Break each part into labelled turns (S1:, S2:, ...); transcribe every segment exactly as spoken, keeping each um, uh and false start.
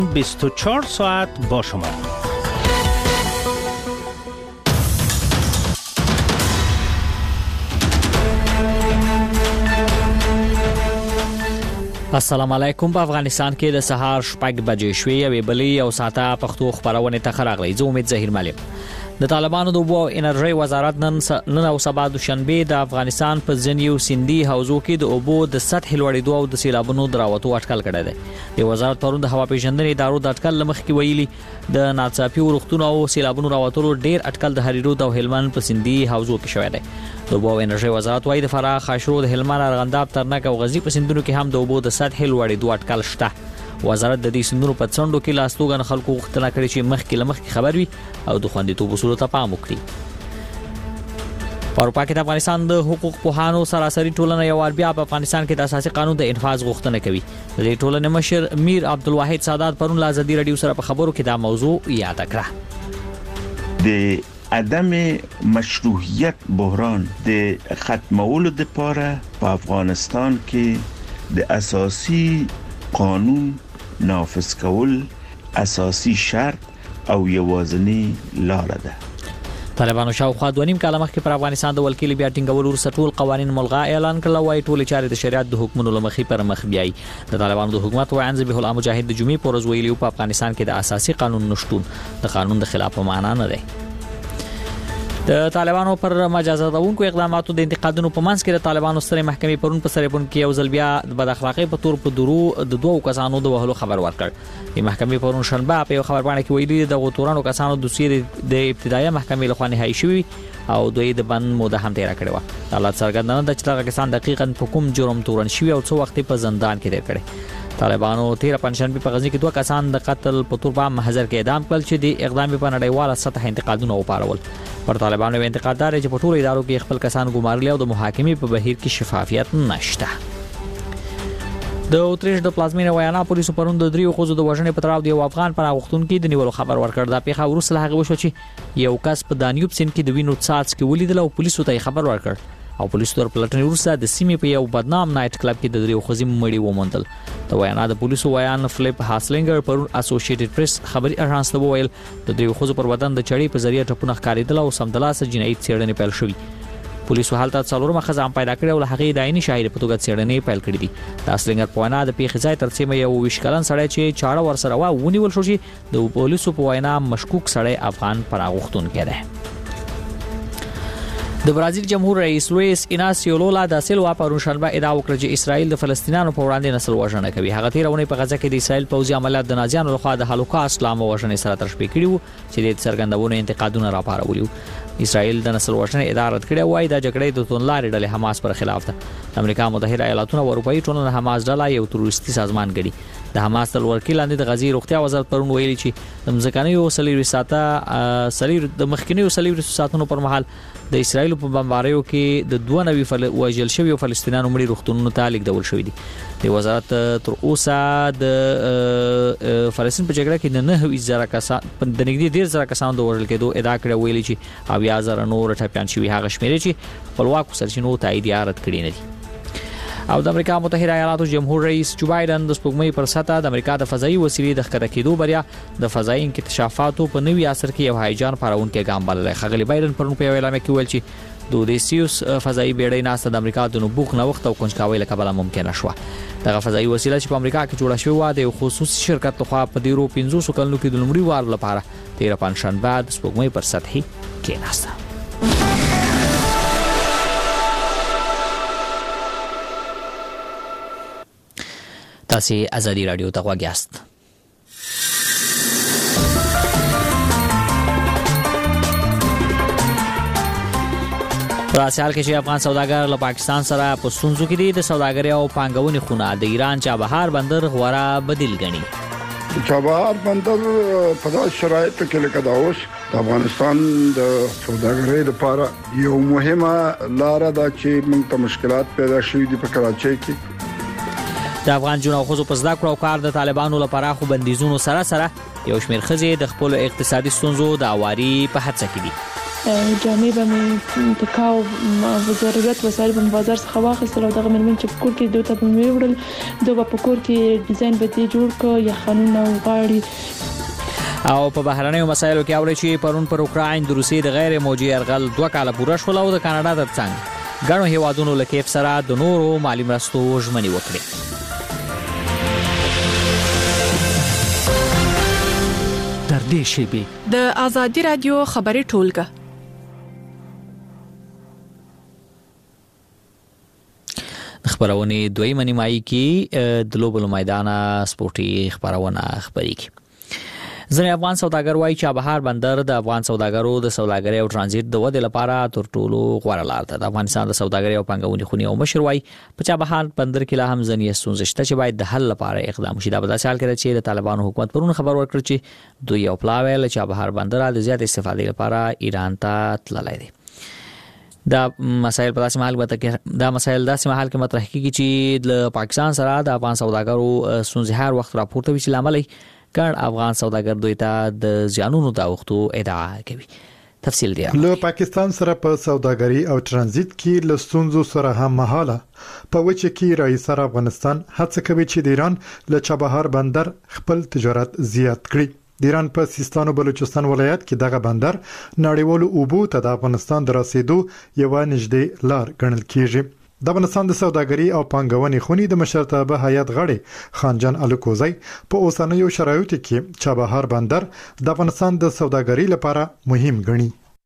S1: بیست و چهار ساعت با شما.
S2: السلام علیکم. په افغانستان کې د سهار شپږ بجې شوې او بلې او ساته پښتو خبرونه ته خراغلي. زه امید ظهیر ملیم. د طالبانو د اوبو او انرژي وزارت نن نن او سبا د شنبه د افغانستان په ځینیو سیندي حوزو کې د اوبو د سطح لوړېدو او د سیلابونو دراوتو اټکل کړی دی. د وزارت پرون د هوا پیژندنې ادارو د اټکل لمخ کې ویلي د ناڅاپي ورښتونو او سیلابونو راوتلو ډیر اټکل د هریرود او هلمند په سیندي حوزو کې شوی دی. د اوبو او انرژي وزارت وايي د فراه، خاشرود، هلمند، ارغنداب، ترنک او غزنی په سیندونو کې هم د اوبو د سطح لوړېدو اټکل شته. وزارت د دې سیندونو په څنډو کې لاستوګن خلکو غوښتنه کړې چې مخکې لمخکې خبر وي او د خوندیتوب اصولو ته پام وکړي. په اروپا کې د افغانستان د حقوق پوهانو سراسري ټولنه یو وار بیا په افغانستان کې د اساسي قانون د انفاذ غوښتنه کوي. د دې ټولنې مشر میر عبدالواحد سادات پرون له ازادي رادیو سره په خبرو کې دا موضوع یاد کړه.
S3: د عدم مشروعیت بحران د ختمولو لپاره په افغانستان کې د اساسي قانون نافذ کول اساسي شرط او یوازینی لار ده.
S2: طالبانو شاوخوا دوه نیم کاله مخکې پر افغانستان د ولکې بیا ټینګولو وروسته ټول قوانین ملغا اعلان کړل. وايي ټول چارې د شریعت د حکمونو لمخې پر مخ بیاي. د طالبانو د حکومت وایي ذبیح الله مجاهد د جمعې پر ورځ ویلي په افغانستان کې د اساسي قانون نشټون د قانون د خلاف معنا نه دی. د طالبانو پر مجازاتونکو اقداماتو د انتقادونو په منځ کې د طالبانو سترې محکمې پرون په سرپون کې یو ځل بیا د بد اخلاقۍ په تور په درو د دوو کسانو د وهلو خبر ورکړ. د محکمې پرون شنبه په یو خبرپاڼه کې ویلي د غوتورانو کسانو د دوسیې د ابتدایي محکمې لخوا نهایی شوی او دوی د بند موده هم تیر کړې و. حالات څرګندونه د چې دغه کسان دقیقاً په کوم جرم تورن شوی او څو وخت په زندان کې تیر کړي. طالبانو تیر پنځشنبه په غزنی کې دوه کسان د قتل په تور په محضر کې اعدام کړل چې د اقدام په نړیواله سطح انتقادونه وپارول. پر طالبانو انتقاد دار چې په ټولو ادارو کې خپل کسان ګمارلي او د محاکمې په بهیر کې شفافیت نشته. د اوتریش د پلازمینه ویانا پولیسو پرون د دریو خوځو د وژنې په تړاو د یو افغان پناهغښتون کې د نیولو خبر ورکړ. دا پیښه وروسته هغه وشو چې یو کس په دانیوب سیند کې د وینو څاڅکي کې ولیدل او پولیسو ته خبر ورکړ او پولیسو تر پلټنې وروسته د سیمې په یو بدنام نایټ کلب کې د دریو خوځې مړي وموندل. د ویانا د پولیسو ویان فلیپ هاسلینګر پرون اسوسییټډ پریس خبري اژانس ته وویل د دریو خوځو پر بدن د چړې په ذریعہ ټپونه ښکارېدل او سمدلاسه جنایي څېړنې پیل شوې. پولیسو حالت څلورمه خزه هم پیدا کړې او له هغې د عیني شاهد په توګه څېړنې پیل کړې دي. د هاسلینګر په وینا د پیښې ځای تر سیمه یو ویش کلن سړی چې چاړه ورسره وا ونیول شو چې د پولیسو په وینا مشکوک سړی افغان پناهغښتونکی دی. د برازیل جمهور رئیس لوئیس ایناسیو لولا دا سیلوا پرون شنبه ادعا وکړه چې اسرائیل د فلسطینیانو په وړاندې نسل وژنه کوي. هغه تیرونه په غزه کې د اسرائیل پوځي عملیات د نازیانو لخوا د هولوکاست لامل وژنې سره تشبیه کړي وو چې د څرګندونو انتقادونه راپارولي. اسرائیل د نسل وژنې ادعا رد کړې وای د جګړې د توندلارې ډلې حماس پر خلاف ده. امریکا متحده ایالاتونه او اروپאי ټولنه حماس ډله یو تروریستي سازمان ګڼي. د حماس تل ورکیل لاندې د غزي روغتیا وزارت پرون ویلي چې د مځکنیو سلیری ساته سلیر د مخکینیو سلیری ساتونو پر مهال د اسرائیل په بمباریو کې د دوه نوي فل وژل شوی فلسطینیانو مړي روغتونونو ته لیږدول شوی دي. د وزارت تر اوسه د فلسطین په جګړه کې د نه زره کسان د نږدې ډیر زره کسانو د وژل کېدو ادعا کړې ویلي چې اویا زره نور ټپيان شوی هغه شمیرې چې خپلواکو سرچینو تایید یارت کړي نه دي. او د امریکا متحده ایالاتو جمهور رئیس جو بایدن د سپوږمۍ پر سطح د امریکا د فضایي وسیلې د ښکته کېدو بریا د فضایي انکشافاتو په نوي عصر کې یو هیجان پارونکی ګام بللی. ښاغلي بایدن پرون په یو اعلامیه کې ویل چې د اودیسیوس فضایي بیړۍ ناسته د امریکا د نبوغ نوښت او کنجکاوۍ له کبله ممکنه شوه. دغه فضایي وسیله چې په امریکا کې جوړه شوې وه د یو خصوصي شرکت لخوا په ډیرو پنځوسو کلونو کې د لومړي وار لپاره تېره پنجشنبه د سپوږمۍ پر سطح کېناسته. تاسو ازادي رادیو ته غوږ یاست. په سیال کې چې افغان سوداګر له پاکستان سره په ستونزو کې دي، د سوداګرۍ او پانګونې خونه د ایران چابهار بندر غوړه بدیل ګڼي.
S4: چابهار بندر په داسې شرایطو کې لکه دا اوس د افغانستان د سوداګرۍ لپاره یو مهمه لاره ده چې موږ ته مشکلات پیدا شوي دي په کراچۍ کې.
S2: د افغان جنو خوځو په زده کړو او کار د طالبانو لپاره خو بندیزونو سره سره یو شمېر ښځې د خپل اقتصادي ستونزو د اواري په هڅه کې دي.
S5: جامې به مې ټکاو او ضرورت وسایل به بازار څخه واخیستل او دغه مېرمن چې په کور کې دوی ته به مې وړل دوی به په کور کې ډیزاین به دې جوړ کړ یا خانونه او غاړي.
S2: او په بهرنیو مسایلو کې اوري چې پرون پر اوکراین د روسي د غیر موجي ارغل دوه کاله پوره شول او د کاناډا ترڅنګ ګڼو هیوادونو له کیف سره د نورو مالی مرستو ژمنې وکړې.
S1: تر دې شیبې
S6: د آزادي رادیو خبري ټولګه
S2: خبرونه دویمه نیمایي کې د لوبلو میدان سپورتي خبرونه خبري کی. ځینې افغان سوداګر وایي چې چابهار بندر د افغان سوداګرو د سوداګرۍ او ترانزیت د ودې لپاره تر ټولو غوره لار ده. د افغانستان د سوداګرۍ او پانګونې خونې او مشر وایي په چابهار بندر کې لا هم ځینې ستونزې شته چې باید د حل لپاره اقدام وشي. دا په داسې حال کې ده چې د طالبانو حکومت پرون خبر ورکړ چې دوی یو پلاوی له چابهار بندر د زیات استفادې لپاره ایران ته تللی دی. دا مسایل په داسې حال کې دا مسایل داسې حال کې مطرح کیږي چې د پاکستان سره د افغان سوداګرو ستونزې هر وخت راپورته وي چې لامل ګڼ افغان سوداګر دوی ته د زیانونو د اوختو ادعا کوي. تفصیل دی
S7: له پاکستان سره په سوداګري او ترانزیت کې له ستونزو سره هم مهاله په وچه کې رئیس افغانستان هڅه کوي چې د ایران له چابهار بندر خپل تجارت زیات کړي. د ایران په سیستان او بلوچستان ولایت کې دغه بندر نړیوالو اوبو ته د افغانستان د رسیدو یو نږدې لار ګڼل کیږي. د افغانستان د سوداګري او پانګونې خونې د مشرتابه هیئت غړي خانجان الکوزی په اوسنیو شرایطو کې چابهار بندر د افغانستان د سوداګري لپاره مهم ګڼي.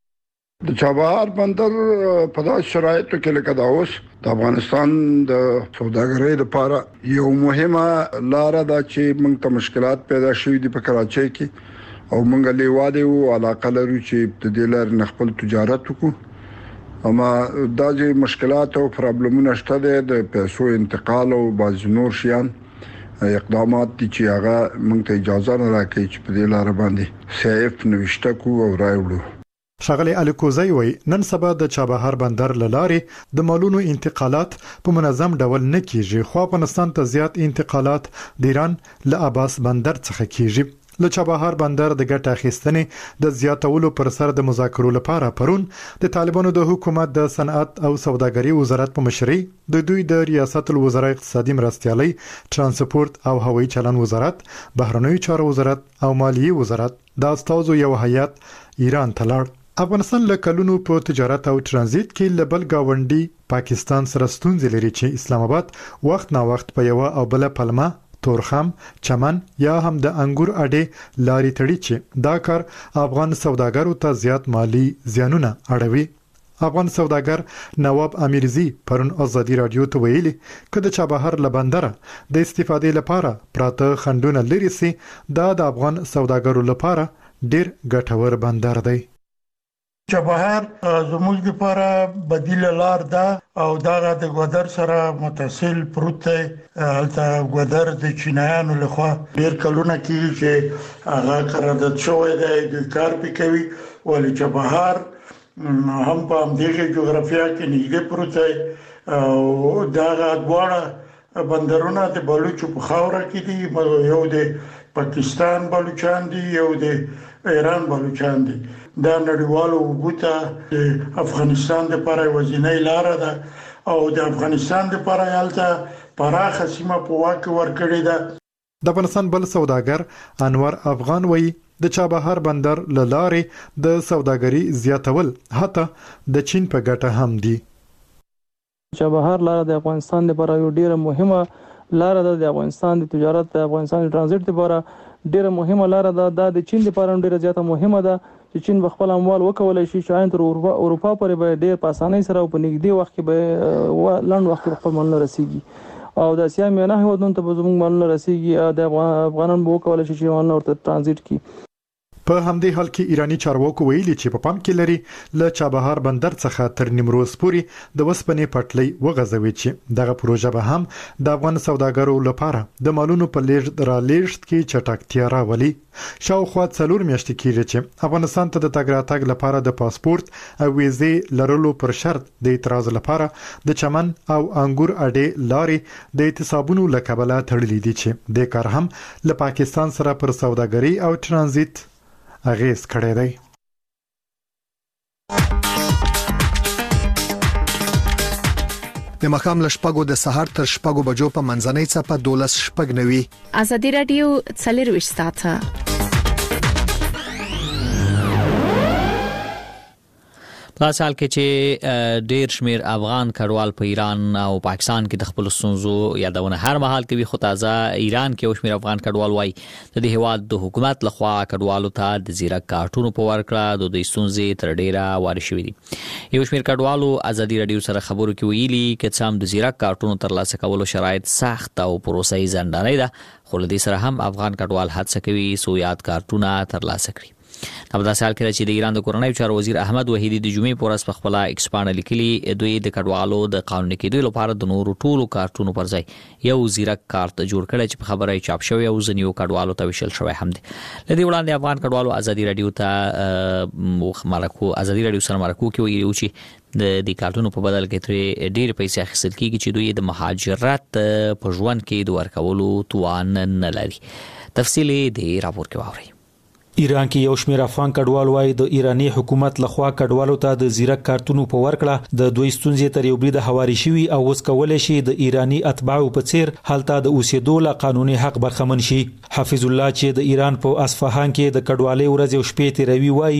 S4: د چابهار بندر په داسې شرایطو کې لکه دا اوس د افغانستان د سوداګرۍ لپاره یو مهمه لار ده چې موږ ته مشکلات پیدا شوي دي په کراچۍ کې او موږ لیواده او علاقه لرو چې د دې لار نه خپل تجارت وکړو. اما دا چې مشکلات او پرابلمونه شته دي د پیسو انتقال او باز نور شیان اقدامات دي چې هغه موږ ته اجازه نه راکړي چې په دې لار باندې سیف نوښته کو او راوړو.
S7: شغله الکوزی وای نن سبا د چابهار بندر لارې د مالونو انتقالات په منظم ډول نه کیږي خو افغانستان ته زیات انتقالات د ایران له عباس بندر څخه کیږي. له چابهار بندر د ګټه اخیستنې د زیاتولو پر سر د مذاکرو لپاره پرون د طالبانو د حکومت د صنعت او سوداګري وزارت په مشرۍ د دوی د ریاست الوزرا اقتصادي مرستيالي ترانسپورت او هوایي چلن وزارت بهرنیو چارو وزارت او مالیه وزارت د استازو یو هیئت ایران ته لاړ. افغانستان له کلونو په تجارت او ترانزیت کې لبل گاونډي پاکستان سره ستونزې لري چې اسلام آباد وخت نا وخت په یو او بل پلمه تورخم چمن یا هم د انګور اډې لاري تړي چې دا کار افغان سوداګرو ته زیات مالی زیانونه اړوي. افغان سوداګر نواب امیرزی پرون ازادي رادیو ته ویلي کله چې چابهار لبندره د استفادې لپاره پراته خندونه لري سي دا د افغان سوداګرو لپاره ډیر ګټور بندر دی.
S8: چابهار زموږ لپاره بدیل لار ده او دغه د ګودر سره متصل پروت دی. هلته ګودر د چینایانو لخوا ډیر کلونه کې چې هغه قرارداد شوی دی د کار پکوي ولې چابهار هم په همدغه جغرافیا کې نږدې پروت دی او دغه دواړه بندرونه د بلوچو په خاوره کې دي. یو د پاکستان بلوچستان دي یو د ایران بلوچستان دي. دا نړیوالو وګړو د افغانستان لپاره وزینۍ لار ده او د افغانستان لپاره یالته پراخه سیمه په واکه ورکړې ده.
S7: د افغانستان بل سوداګر انور افغان وایي د چابهار بندر لارې د سوداګري زیاتول حتی د چین په ګټه هم دي.
S9: چابهار لار د افغانستان لپاره یو ډیره مهمه لار ده. د افغانستان د تجارت د افغانستان د ترانزیت لپاره ډیره مهمه لار ده. د چین لپاره ډیره زیاته مهمه ده چې چین بخپل اموال وکولای شي چې تر اروپا پورې به ډیر په اسانۍ سره او په نږدې وخت کې به لاند وخت کې خپل مالونه رسیږي او د اسیا میانه هیوادونو ته به زموږ مالونه رسیږي. د افغانان به وکولای شي چې مالونه ورته ترانزیت کړي.
S7: په همدې حال کې ایرانی چارواکو ویلي چې په پام کې لري له چابهار بندر څخه تر نیمروز پورې د وسپنې پټلۍ وغځوي چې دغه پروژه به هم د افغان سوداګرو لپاره د مالونو په لیږد را لیږد کې چټکتیا راولي. شاوخوا څلور میاشتې کېږي چې افغانستان ته د تګ راتګ لپاره د پاسپورت او ویزې لرلو پر شرط د اعتراض لپاره د چمن او انګور اډې لارې د اعتصابونو له کبله تړلې دي چې د کار هم له پاکستان سره پر سوداګري او ترانزیت اغیز کړی دی.
S10: د مخام لشپګو د سهار تر شپګو بجو په منځنۍ صفه دولس شپګ نوي.
S6: ازادي رادیو څلور ساعته.
S2: په سال کې چې ډیر شمیر افغان کډوال په ایران او پاکستان کې د خپل سنځو یادونه هر مهال کوي، خو تازه ایران کې او شمیر افغان کډوال وای د دې هواد د حکومت لخوا کډوالو ته د زیرک کارتونو په ورکړه د دوی سنځي تر ډیره واري شوې دي. یو شمیر کډوالو ازادي رادیو سره خبرو کې ویلي چې سم د زیرک کارتونو ترلاسه کولو شرایط سخت او پروسه یې ځنډانه ده، خو له دې سره هم افغان کډوال هڅه کوي سو یاد کارتونه ترلاسه کړي. په داسې حال کې چې د ایران د کورنۍ چارو وزیر احمد وحیدی د جمعې په ورځ په خپل ایکسپانډ لیکلي دوی د کډوالو د قانوني کېدو لپاره د نورو ټولو کارتونو پر ځای یو زیرک کارت جوړ کړی چې په خبره چاپ شوی او ځنیو کډوالو ته وشل شوی هم دي. لدې وړاندې افغان کډوالو ازادي رادیو ته مرکو ازادي رادیو سره مرکو کې ویلي چې د دې کارتونو په بدل کې ترې ډېر پیسې اخیستل کیږي چې دوی د مهاجرت په ژوند کې د ورکولو توان نه لري. تفصیل دې راپور کې واورئ.
S11: ایران کې یو شمېر افغان کډوال وای د ایرانی حکومت لخوا کډوالو ته د زیرک کارتونو په ورکړه د دوی ستونزې تر یو بریده هواري شوي او اوس کولای شي د ایرانی اتباعو په څیر هلته د اوسېدو له قانوني حق برخمن شي. حفیظ الله چې د ایران په اصفهان کې د کډوالۍ ورځ او شپې تیروي وای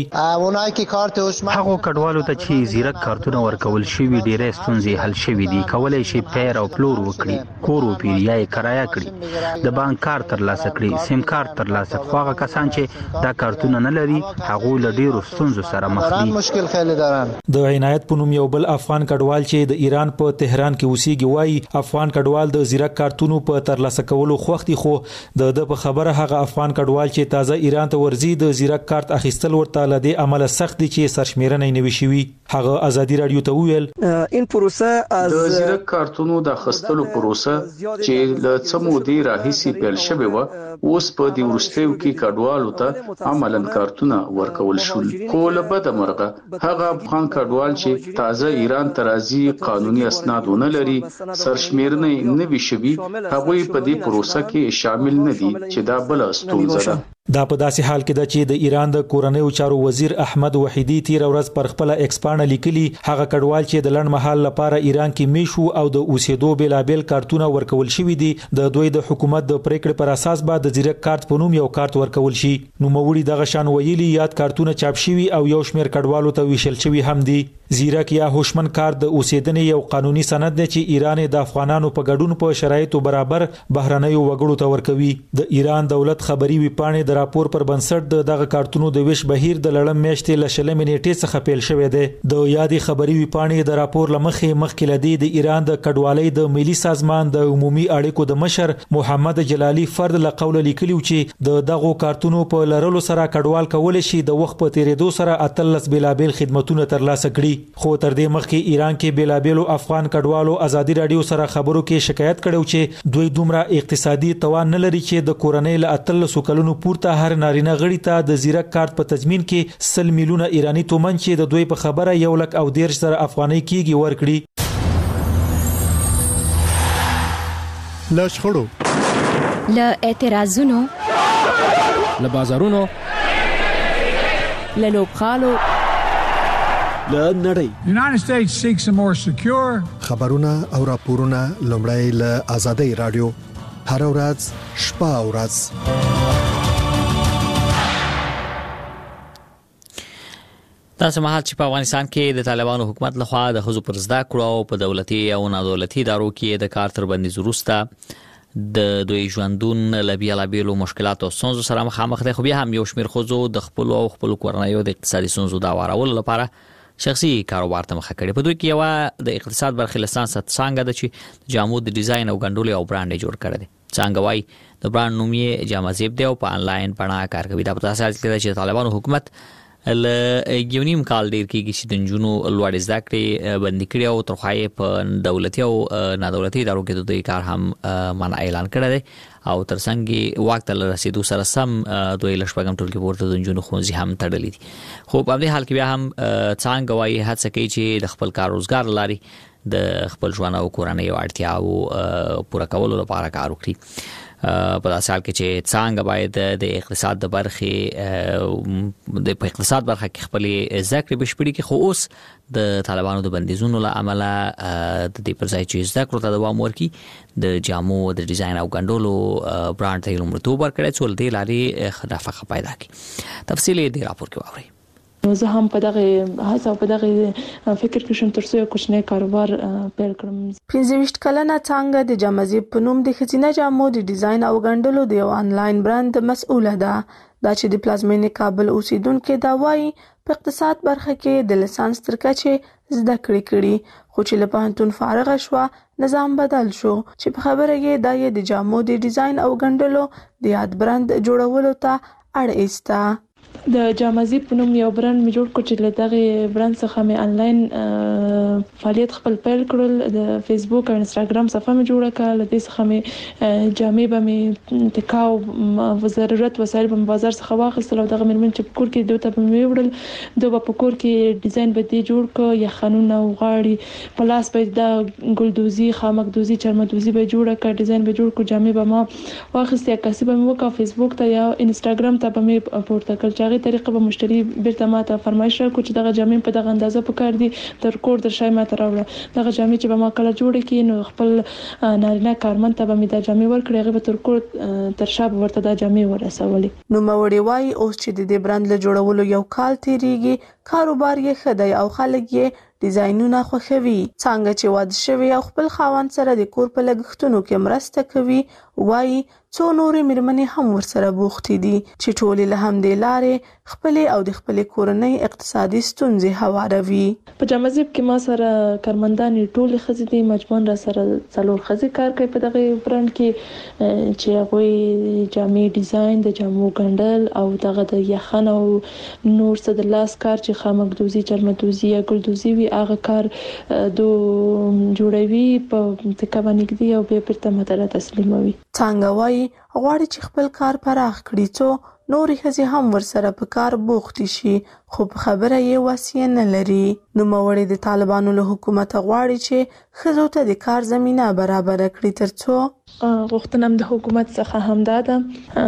S12: هغه کډوالو ته چې زیرک کارتونه ورکول شي ډېرې ستونزې حل شوي دي، کولای شي پیر او پلور وکړي، کور او پیریای کرایه کړي، د بانک کارت ترلاسه کړي، سیم کارت ترلاسه کړي. هغه کسان چې دا کارتونه نه لري هغه له ډیرو ستونزو سره مخ دي.
S11: مشکل خېل داران د عنایت په نوم یو بل افغان کډوال چې د ایران په تهران کې اوسېږي وای افغان کډوال د زیرک کارتونو په ترلاسه کولو خوختي، خو د د په خبره هغه افغان کډوال چې تازه ایران ته ورځي د زیرک کارت اخیستل ورته لدی عمل سخت دي چې سرشمیرنه نه وي شوی. هغه ازادي رادیو ته ویل
S13: این پروسه از
S14: د زیرک کارتونو د خستلو پروسه چې له څمو دی راهیسي پیل شوی و اوس په دې ورستیو کې کډوالو ته عملاً کارتونه ورکول شول. خو له بده مرغه هغه افغان کډوال چې تازه ایران ته راځي قانوني اسناد ونه لري سرشمیرنه نه وي شوی هغه په دې پروسه کې شامل نه دي چې دا بل ستونزه ده.
S11: دا په داسې حال کې ده چې د ایران د کورنۍ چارو وزیر احمد وحیدی تیر ورځ پر خپل ایکسپانډ لیکلي هغه کډوال چې د لړ مهال لپاره ایران کې میشو او د اوسېدو بیلابل کارتونه ورکول شوی دي د دوی د حکومت د پریکړې پر اساس به د زیرک کارت په نوم یو کارت ورکول شي. نو موړي دغه شان ویلي یاد کارتونه چاپ شوی او یو شمیر کډوالو ته ویشل شوی هم دي. زیرک یا هوشمن کارت د اوسېدنې یو قانوني سند دی چې ایران د افغانانو په ګډون په شرایطو برابر بهرنیو وګړو ته ورکوي. د ایران دولت خبري ویپاڼې د راپور پر بنسټ د دغه کارتونو د ویش بهیر د لړم میاشتې له شلمې نیټې څخه پیل شوې ده. د یادې خبري ویپاڼې د راپور لمخې مخکې لدی د ایران د کډوالۍ د ملي سازمان د عمومي اړیکو د مشر محمد جلالی فرد له قوله لیکلی چې د دغه کارتونو په لرلو سره کډوال کولای شي د وخت په تیریدو سره اتلس بیلابل خدماتونه ترلاسه کړي. خو تر دې مخکې ایران کې بیلابلو افغان کډوالو ازادي رادیو سره خبرو کې شکایت کړو چې دوی دومره اقتصادي توان نه لري چې د کورنۍ له اتلس کلونو پورته هر نارینه غړي ته د زیرک کارت په تضمین کې سل میلیونه ایرانی تومن چې د دوی په خبره یو لک او دیرش زره افغانۍ کېږي ورکړي.
S7: له شخړو
S15: له اعتراضونو
S1: له بازارونو
S6: له لوبغالو
S1: له نړۍ
S16: United States seeks a more secure
S10: خبرونه او راپورونه لومړی له آزادۍ رادیو هر ورځ شپه او ورځ.
S2: تاسو مهال چې په افغانستان کې د طالبانو حکومت لخوا د خزو پر زده کړو او په دولتي او نادولتي ادارو کې د کار تر بندیز وروسته د دوی ژوندون له بیلابیلو مشکلاتو او ستونزو سره مخامخ دي، خو بیا هم یو شمېر ښځو د خپلو او خپلو کورنیو د اقتصادي ستونزو د هوارولو لپاره شخصي کاروبار ته مخه کړې. په دوی کې یو د اقتصاد برخې لسانس څنګه ده چې د جامو د ډیزاین او ګنډلو او برانډ جوړ کړی دی. څنګه وای د برانډ نوم یې جامازیب دی او په انلاین بڼه کار کوي. دا په تاسو حال کې چې طالبانو حکومت ل یونیم کال ډیر کېږي چې د جنونو لوړ زده کړې بندي کړي او ترخای په دولتي او نادولتي ادارو کې د دوی کار هم منع اعلان کړی دی او ترڅنګ وخت له رسیدو سره سم دوی لښپګم ټولګي پورته د جنونو خونځي هم تړلې دي. خو په دې حال کې بیا هم څنګه وایي هڅه کوي چې د خپل کار روزګار لاري د خپل ژوند او کورنۍ اړتیاو پوره کولو لپاره کار وکړي. په داسې حال کې چې څنګه باید د اقتصاد د برخې د په اقتصاد برخه کې خپل ذکر بشپړي کې خو اوس د طالبانو د بندیزونو له امله د دې پر ځای چې ذکر ته دوام ورکړي د جامو د ډیزاین او ګنډولو برانډ ته لومړیتوب ورکړی څول دی لاري خدافه پیدا کی تفصیل دې راپور کې واوري.
S5: زه هم په دغه هڅه په دغه فکر کې شم ترڅو یو کوچنی کاروبار پیل کړم.
S15: پنځه ویشت کلنه څنګه د جامزیب په نوم د خزینه جامو د ډیزاین او ګنډلو د یو انلاین برانډ مسؤله ده. دا چې د پلازمینې کابل اوسیدونکو دا وایي په اقتصاد برخه کې د لیسانس تر کچې زده کړې کړي خو چې له پوهنتون فارغ شوه نظام بدل شو چې په خبره کې د د جامو د ډیزاین او ګنډلو د یاد برانډ جوړولو ته اړ ایسته.
S5: د جامزی په نوم یو برانډ می جوړ کړ چې له دغه برانډ څخه می انلاین فعالیت خپل پیل کړل. د فیسبوک او انستګرام صفحه می جوړه کړه. له دې څخه می جامې به می تکاو و ضرورت وسایل په بازار څخه واخیستل او دغه مرمن چې کور کې دوه ته می وړل دوه په کور کې ډیزاین به دې جوړ ک یا خانونه او غاړي پلاس به د ګلدوزی خامکدوزی چرمدوزی به جوړه ک ډیزاین به جوړ ک جامې به ما واخیستل کسب به مو کا فیسبوک ته یا انستګرام ته به می پورته کړ. هغه طریقه به مشتری بیرته ماته فرمایش راکړي چې دغه جامې په دغه اندازه پکار دي تر کور در شای ماته راوړه. دغه جامې چې به ما کله جوړه کړي نو خپل نارینه کارمند ته به می دا جامې ورکړي هغه به تر کور تر شاب ورته دا جامې ورسولې.
S15: نو موري وای اوس چې د دې برانډ له جوړولو یو کال تیریږي کاروبار یې خدای او خلک یې ډیزاینونه خوښوي. څنګه چې واده شوی او خپل خاوند سره د کور په لګښتونو کې مرسته کوي وای څو نورې مېرمنې هم ورسره بوختې دي چې ټولې له همدې لارې خپل او د خپل کورنۍ اقتصادي ستونزې هواروي.
S5: په جامزیب کې ما سره کارمندان ټولې ښځې دي مجموعاً را سره څلور ښځې کار کوي په دغه برانډ کې چې هغوی جامې ډیزاین د جامو ګنډل او دغه د یخن او نور څه د لاس کار چې خامکدوزي چرمدوزي یا ګلدوزي وي هغه کار دو جوړوي په تکه باندې دی او به پرته مدره تسلیموي.
S15: څنګه وایي غواړي چې خپل کار پراخ کړي څو نورې ښځې هم ورسره په کار بوختې شي خو په خبره یې وسیه نه لري. نوموړی د طالبانو له حکومت غواړي چې ښځو ته د کار زمینه برابر کړي ترڅو
S5: غوښتنه د حکومت څخه همدا ده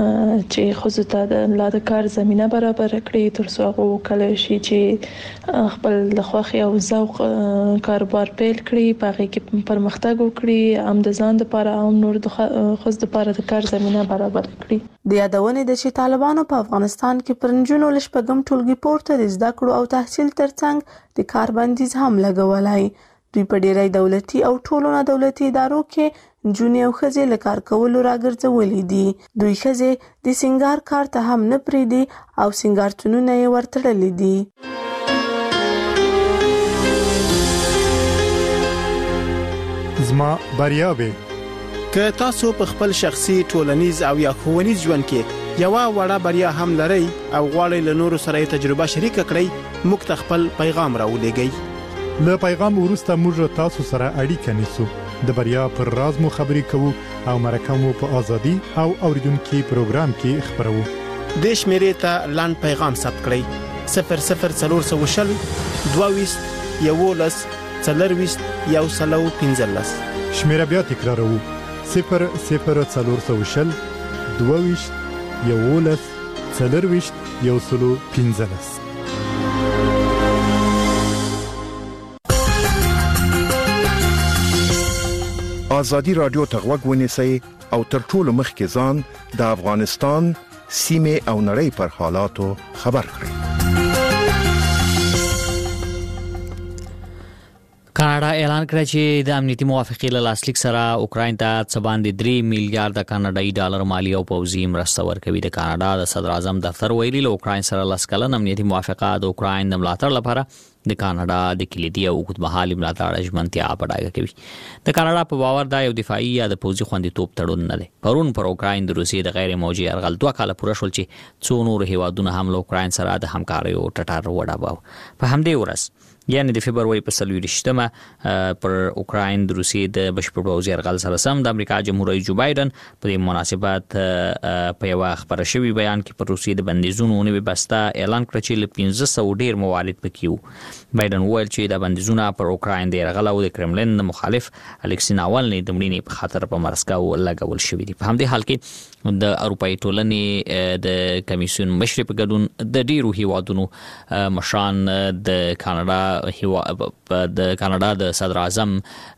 S5: چې ښځو ته د لا د کار زمینه برابر کړي ترڅو هغه وکولای شي چې خپل د خوښۍ او ذوق کاروبار پیل کړي په هغه کې پرمختګ وکړي هم د ځان لپاره او نور د ښځو لپاره د کار زمینه برابر کړي.
S15: د یادونې د چې طالبانو په افغانستان کې پرنجونو لشپږم ټولګي پورته د زده کړو او تحصیل ترڅنګ د کار بندیز هم لګولای. دوی په ډیری دولتي او ټولو نه دولتي ادارو کې جونې او ښځې له کار کولو راګرځولې دي. دوی ښځې د سنگار کار ته هم نه پریدي او سنگارتونونه یې ورتړلې دي.
S7: زما بریاوي
S17: که تاسو په خپل شخصي ټولنیز او یا ښوونیز ژوند کې یو وړه بریا هم لرئ او غواړئ له نورو سره تجربه شریک کړئ موږ ته خپل پیغام راولېږئ.
S7: له پیغام وروسته موږ تاسو سره اړیکه نیسو د بریا پر راز مو خبرې کوو او مرکه مو په ازادي او اوریدونکو پروګرام کې خبرو.
S17: د شمیرې ته لاند پیغام ثبت کړئ صفر صفر څلور سوه شل دوه ویشت یولس څلرویشت یو سلو پنځلس.
S7: شمیره بیا تکراروو صفر صفر څلور سوه شل دوه ویشت یولس څلرویشت یو سلو پنځلس.
S18: ازادي رادیو ته غوږ ونیسئ او تر ټولو مخکې ځان د افغانستان سیمه او نړۍ پر حالاتو خبر کړئ.
S2: کاناډا اعلان کړ چې د امنیتي موافقې له لاسلیک سره اوکراین ته څه باندې درې میلیارډ کاناډایي ډالر مالی او پوځي مرسته ورکوي. د کاناډا د صدر اعظم دفتر ویلي له اوکراین سره لاس کلن امنیتي موافقه د اوکراین د ملاتړ لپاره د کاناډا د کلیدي او اوږدمهالي ملاتړ ژمنتیا په ډاګه کوي. د کاناډا په باور دا یو دفاعي یا د پوځي خوندیتوب تړون نه دی. پرون پر اوکراین د روسیې د غیر موجي یرغل دوه کاله پوره شول چې څو نور هیوادونه هم له اوکراین سره د همکاریو ټټر وډباو. په همدې ورځ یعنی د فبرवरी په څلوېښتمه پر اوکراین د روسیې د بشپړ پوځي یرغل سره سم د امریکا جمهور رئیس جو بایدن په دې مناسبت په یو خبره شوی بیان کې پر روسیې د بندیزونو نوې بسته اعلان کړ چې له پنځه سوه ډیر موارد پکې وو. بایدن وویل چې د بندیزونه پر اوکراین د یرغل او د کرملین مخالف الکسی ناوالني د مړینې په خاطر په مرسکاو لګول شوې دي. په همدې حال کې د اروپאי ټولنې د کمیسیون مشر په ګډون د ډیرو هیوادونو مشران د کاناډا د کاناډا د صدر اعظم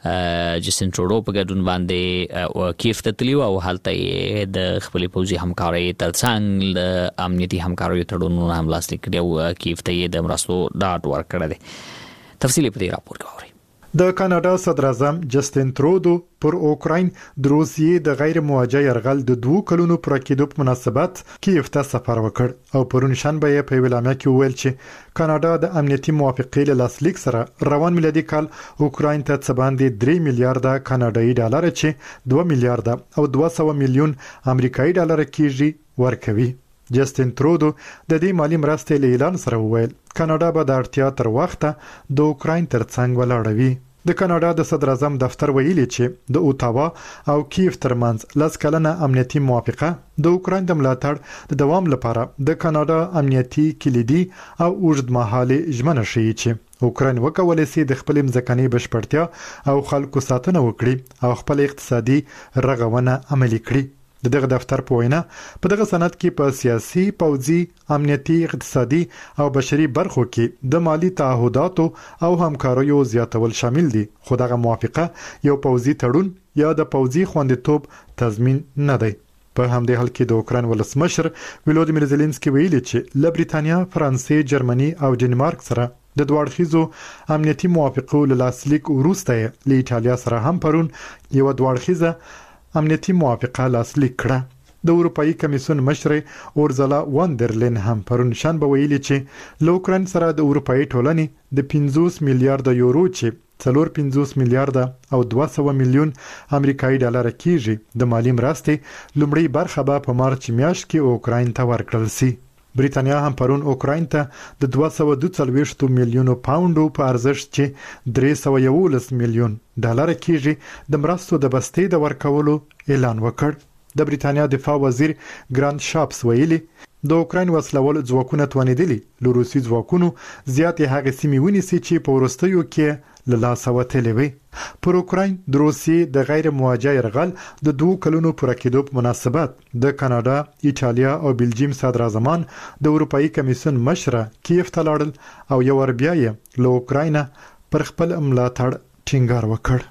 S2: جسټین ټروډو په ګډون باندې کیف ته تللی او هلته د خپل پوځي همکارۍ ترڅنګ د امنیتي همکارۍ تړونونه هم لاسلیک کړي او کیف ته د مرستو ډاډ ورکړی دی. تفصیلی په دې راپور کې اورئ.
S7: د کاناډا صدر اعظم جسټین ټرودو پر اوکراین د روسیې د غیر موجه يرغل د دوه کلونو پر کېدو په مناسبت کیف ته سفر وکړ او پرون شنبه یې په ویلامه کې ویل چې کاناډا د امنیتي موافقې له لاسلیک سره روان میلادي کال اوکراین ته څه باندې درې میلیارډ کاناډایي ډالر چې دوه میلیارډ او دوه سوه میلیون امریکایي ډالر کېږي ورکوي. جسټین ټرودو د دې مالی مرستې له اعلان سره وویل کاناډا به د اړتیا تر وخته د اوکراین ترڅنګ ولاړوي. د کاناډا د صدر اعظم دفتر ویلي چې د اوټاوا او کیف ترمنځ لاس کلنه امنیتي موافقه د اوکراین د ملاتړ د دوام لپاره د کاناډا امنیتي کلیدي او اوږدمهاله ژمنه شي چې اوکراین وکولای شي د خپل ځمکني بشپړتیا او خلکو ساتنه وکړي او خپل اقتصادي رغونه عملي کړي. د دغه دفتر په وینا په دغه سند کې په سیاسي، پوځي، امنیتي، اقتصادي او بشري برخو کې د مالی تعهداتو او همکاریو زیاتول شامل دي، خو دغه موافقه یو پوځي تړون یا د پوځي خوندیتوب تضمین نه دی. په همدې حال کې د اوکراین ولسمشر ولودیمیر زيلنسکي ویلي چې له بریتانیا، فرانسې، جرمني او ډنمارک سره د دوه اړخیزو امنیتي موافقو له لاسلیک وروسته له ایټالیا سره هم پرون یو دوه اړخیزه امنیتي موافقه لاسلیک کړه. د اروپאי کمیسیون مشر اورزلا واندرلین هم پرون شنبه ویلي چې له اوکراین سره د اروپאי ټولنې د پنځوس میلیارډ یورو چې څلور پنځوس میلیارډ او دوه سوه میلیون امریکایي ډالر کېږي د مالی مرستې لومړی برخه به په مارچ میاشت کې اوکراین ته ورکړل شي. بریتانیا هم پرون اوکراین ته د دوه سوه دوه څلوېښت میلیونو پاونډو په ارزښت چې درې سوه یوولس میلیون ډالر کېږي د مرستو د بستې د ورکولو اعلان وکړ. د بریتانیا دفاع وزیر ګراند شاپس ویلي د اوکراین وسلوال ځواکونه توانیدلي له روسي ځواکونو زیاتې هغه سیمې ونیسي چې په وروستیو کې له لاسه وتلې وي. پر اوکراین د روسیې د غیر موجه يرغل د دوه کلونو پر کېدو په مناسبت د کاناډا، ایټالیا او بلجیم صدر اعظمان د اروپאי کمیسیون مشر کیف ته لاړل او یو ور بیا یې له اوکراین پر خپل ملاتړ ټینګار وکړ.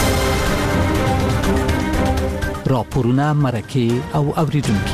S19: راپورونه مرکه او اوریدونکو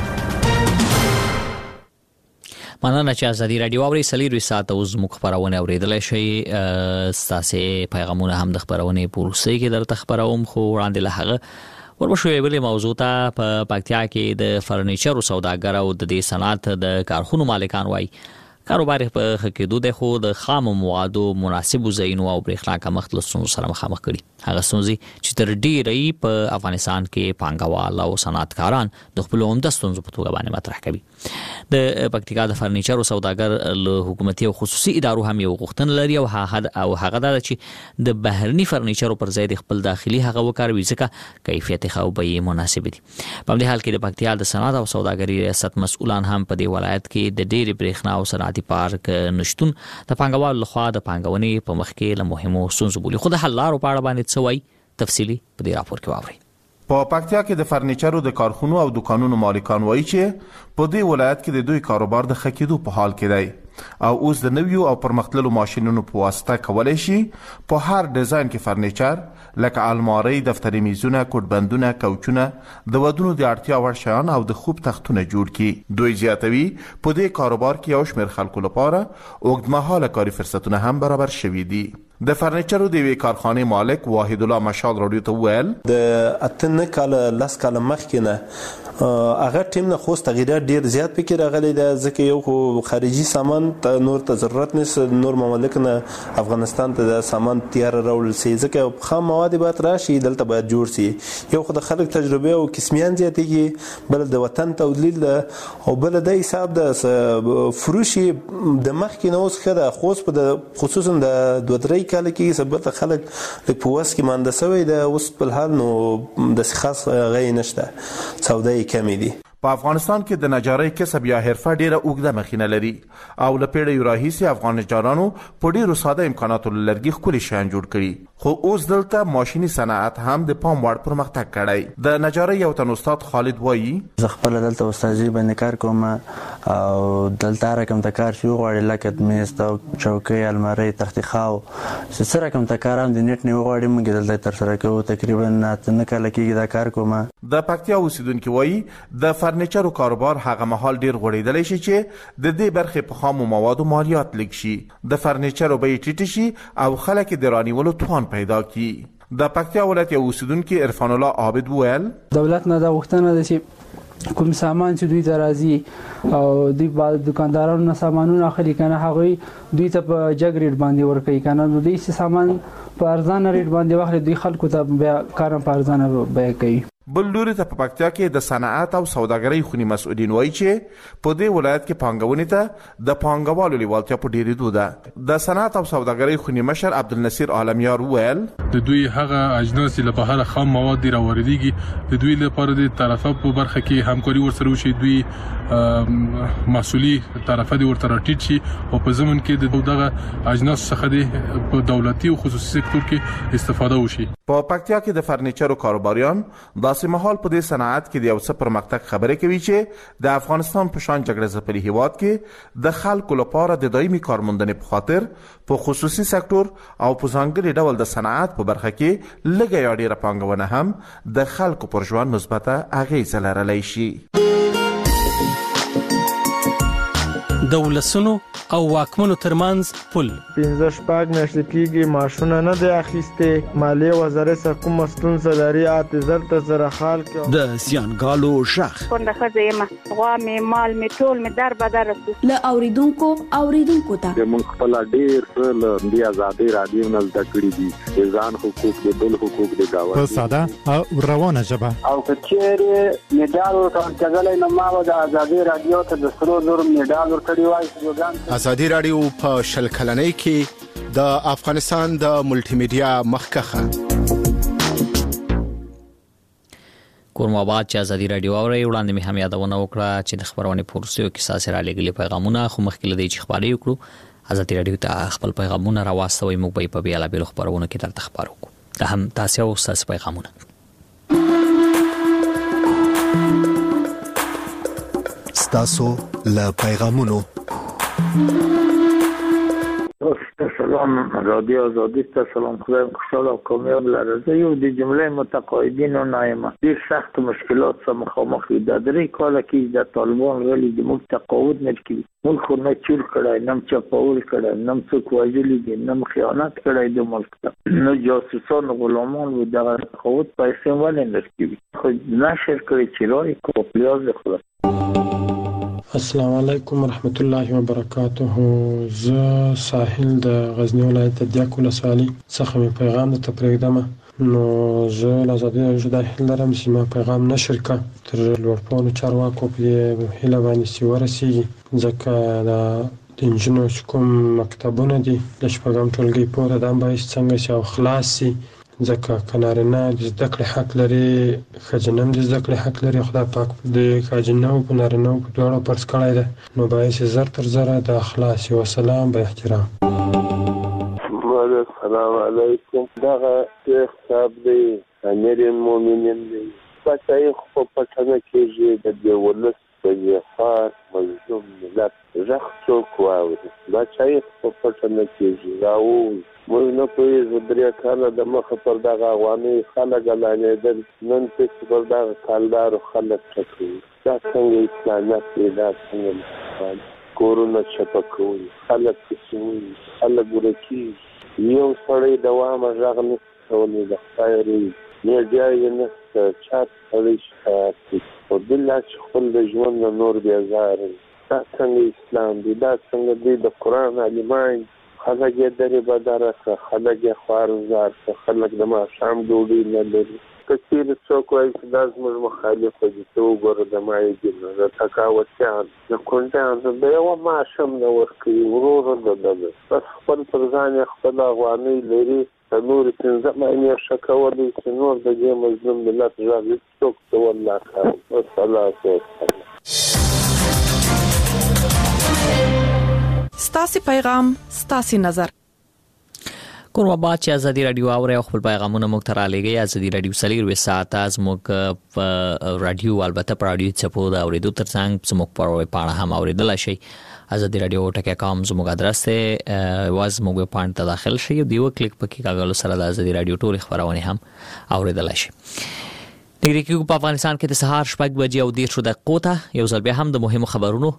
S2: مننه چې ازادي رادیو اوري سلیری ساعت او زموږ خبرونه اوریدلای شي. ستاسو پیغامونه هم د خبرونه پورسي کې درته خبروم، خو وړاندې له هغه وربشوي بلې موضوع ته په پکتیا کې د فرنیچر او سوداګر او د دې صنعت د کارخونو مالکان وایي کاروبار په خکېدو د خو د خام موادو مناسب زینو او برېښنا کمښت له ستونزو سره مخامخ کړي. هغه ستونزې چې تر ډېرې په افغانستان کې پانګوال او صنعتکاران د خپل عمده ستونزو په توګه باندې مطرح کوي. د پکتیکا د فرنیچر او سوداګر له حکومتي او خصوصي ادارو هم یو غوښتنه لري او هغه او هغه دا چې د بهرني فرنیچر پر ځای د خپل داخلي هغه وکاروي ځکه کیفیت خو به مناسب دي. په دې حال کې د پکتیا د صنعت او سوداګري ریاست مسؤلان هم په دې ولایت کې د ډېرې برېښنا او صنعت پارک نشټون د پانګوال لخوا د پانګونې په مخ کې له مهمو ستونزو بولي. خو د حل لارو په اړه باندې څه وایي تفصیلی په دې راپور کې واورئ.
S20: په پکتیا کې د فرنیچر او د کارخونو او دکانونو مالکان وایي چې په دې ولایت کې د دوی کاروبار د خکېدو په حال کې دی او اوس د نویو او پرمختللو ماشينونو په واسطه کولای شي په هر ډیزاین کې فرنیچر لکه الماری، دفتري میزونه، کوټبندونه، کوچونه، د ودونو د اړتیا وړ شیان او د خوب تختونه جوړ کړي. دوی زیاتوي په دې کاروبار کې یو شمېر خلکو لپاره اوږدمهاله کاري فرصتونه هم برابر شوي دي. د فرنیچرو د وی کارخانه مالک واحد الله مشال رادیو ته ویل
S21: د اتنه کال لاس کال مخکې نه هغه ټیم نه خو تغیرات ډیر زیات فکر راغلی د ځکه یو خو خارجي سامان ته نور ته ضرورت نشته، نور مملک نه افغانستان ته د سامان تیار راول سي ځکه خام مواد به راشي دلته باید جوړ سي. یو خو د خلک تجربه او کسمیان زیاتېږي، بل د وطن تولید او بل د حساب د فروشي د مخکې نو اوس خره خو په خصوصا د دوه درې کال کې سبت خلک د پوس کې مانده سوی د اوس په حال نو د خاص غي نشته، سودای کمی دي.
S20: په افغانستان کې د نجارۍ کسب یا حرفه ډیره اوږده مخینه لري او له پیړیو راهیسې افغان نجارانو په ډیرو ساده امکاناتو له لرګي ښکلي شیان جوړ کړي، خو اوس دلته ماشیني صنعت هم د پام وړ پرمختګ کړی. د نجارۍ یو تن استاد خالد وایي
S3: زه خپل دلته استادي باندې کار کوم او دلته رقم د کار شو غواړي لکه میز او چوکۍ المارۍ تختې خاو څه رقم د کار هم د نیټ نه غواړي موږ دلته تر سره کوو تقریبا نه کال کېږي دا کار کوم.
S20: د پکتیا اوسیدونکو وایي د فرنیچر کاروبار هغه مهال ډیر غوړېدلی شي چې د دې برخې په خامو موادو مالیات لږ شي، د فرنیچر بیې ټیټې شي او خلک د رانیولو توان پیدا کړي. د پکتیا ولایت یو اوسیدونکي عرفان الله عابد وویل
S9: دولت نه دا غوښتنه ده چې کوم سامان چې دوی ته راځي او دوی دکاندارانو نه سامانونه اخلي کنه هغوی دوی ته په جګ ریټ باندې ورکوي کنه نو دوی سامان په ارزانه ریټ باندې واخلي دوی خلکو ته بیا کارم په ارزانه بیه کوي.
S20: بل لوري ته په پکتیا کې د صنعت او سوداګرۍ خونی مسؤلین وایي چې په دې ولایت کې پانګونې ته د پانګوالو لیوالتیا په ډېرېدو ده. د صنعت او سوداګرۍ خونی مشر عبدالنصیر عالمیار وویل
S22: د دوی هغه اجناس چې له بهر خام مواد دي راوړيږي د دوی لپاره د طرفه په برخه کې همکاري ورسره وشي، دوی مسؤلي طرفه دي ورته راټیټ شي او په زمن کې دغه اجناس څخه د په دولتي او خصوصي سکتور کې استفاده وشي.
S20: په پکتیا کې د فرنیچر کاروباریان داسې مهال په دې صنعت کې د یو څه پرمختګ خبرې کوي چې د افغانستان په شان جګړه ځپلي هیواد کې د خلکو لپاره د دایمي کارموندنې په خاطر په خصوصي سکتور او په ځانګړي ډول د صنعت په برخه کې لږه یا ډیره پانګونه هم د خلکو پر ژوند مثبته اغیزه لرلی شي.
S23: د ولسونو او واکمنو ترمنځ پل
S24: پنځه شپږ میاشتې کېږي معاشونه نه دی اخیستې، مالیې وزارت څخه کومه ستونزه لري اته زر ته زره خال کې
S1: د زیانګالو شخ
S25: څنګه ښځه یم غوا مې مال مې ټول مې در بدر رسو
S26: له اوریدونکو اوریدونکو ته
S27: موږ خپل ډیر څه له دې ازادي رادیو نه زده کړي دي، ځان حقوق دي بل حقوق دي گاوه
S7: په ساده او روانه ژبه
S28: او کچېره میډال ورکړل کېدل نو ما د ازادي رادیو ته د سرو زر میډال ورکړی وای.
S10: ازادي رادیو په شل کلنۍ کې د افغانستان د ملټي میډیا مخکخه
S2: کورم آباد چې ازادي رادیو اوري وړاندې مې هم یادونه وکړه چې د خبرونه پورسیو کې ساسره لګلې پیغامونه خو مخکې لدی چې خبرې وکړو ازادي رادیو ته خپل پیغامونه راوستوي موږ به په بیل بیل خبرونه کې درته خبرو کوو. دا هم تاسو او تاسو پیغامونه
S10: ستاسو له پیغامونو.
S28: سلام رادیو آزادی ته سلام، خدای خوشحال او کامیاب لره. زه یو د جمله متقاعدینو نایم ډیر سخت مشکلات سره مخامخ دي. د درې کال کې د طالبان ویلي د موږ تقاعد نه کوي، موږ خو نه چور کړای نه چپاول کړای نه څوک وژلي دي نه خیانت کړای د ملک ته نه جاسوسان غلامان و د تقاعد پیسې ولې نه کوي خو نشر کړی چې راي کو پلیاز خلاص.
S29: السلام علیکم ورحمت الله وبرکاته. زه ساحل د غزنی ولایت د دیاک ولسوالۍ څخه می پیغام د تپریدم نو زه لازم د هیله لرم چې ما پیغام نشر کړم تر لوړپوړو چارواکو په هیله باندې سی ورسیږي، ځکه د انجینر کوم مکتبونه دي د شپږم ټولګي پورې د باید څنګه چې او خلاص سي، ځکه کنارینه د زده کړې حق لري، ښځینه د زده کړې حق لري. خدای پاک د ښځینه او په نارینه په دواړو فرض کړی دی، نو باید زر تر زره د اخلاص او سلام به احترام.
S30: السلام علیکم. دغه شیخ صاحب دی امیر المؤمنین دی، بچای خو په پټنه کېږي د دې ولس په یفار مظلوم ملت ژغ څوک واوري، بچای خو په پټنه کېږي راو موږ نه پوهېږو درې کاله د مخه پر دغه افغاني خلک اعلانېدل، نن پسې پر دغه کالدارو خلک ټکوي. دا څنګه اسلامیت دی؟ دا څنګه کورونه چپه کوي، خلک پسې وایي، خلک ورکېږي. یو سړی دوامه غږ نشي کولی، د خدای روی میډیا یې نشته، چا سړی شکایت کوي خو بالله چې خپل د ژوند نه نور بېزاره وي. دا څنګه اسلام دی؟ دا څنګه دی د قرآن عالمان خلک یې درې بدره کړه، خلک یې خوارزار کړه، خلک د ماښام ډوډۍ نه لري. که چېرې څوک وایي چې دا زموږ مخالفه دي، ته وګوره د مایګینو د تقاوتیان د کونډیانو د یوه معاش هم نه ورکوي، وروره د ده ده بس خپل پر ځان یې خپله افغانۍ لري، نور پنځه معنی شکاوه د نور د دې مظلوم ملت ژغ څوک څه والله خیر والصلاه
S4: ستاسو پیغام ستاسو نظر
S2: کوم بعد چې ازادي رادیو اوري خپل پیغامونه مو تر لګي ازادي رادیو سلیر و ساعت از مو رادیو البته پر رادیو چپو دا اوریدو ترڅنګ زموږ پر پاڼه هم اوریدل شي ازادي رادیو ټکه کام زموږ ادرس ته واز موږ پاڼه ته داخل شي دیو کلیک پکې کاغلو سره د ازادي رادیو ټول خبرونه هم اوریدل شي نګری کې په افغانستان کې د سهار شپږ بجې او دېرش دقیقو ته یو ځل بیا هم د مهمو خبرونو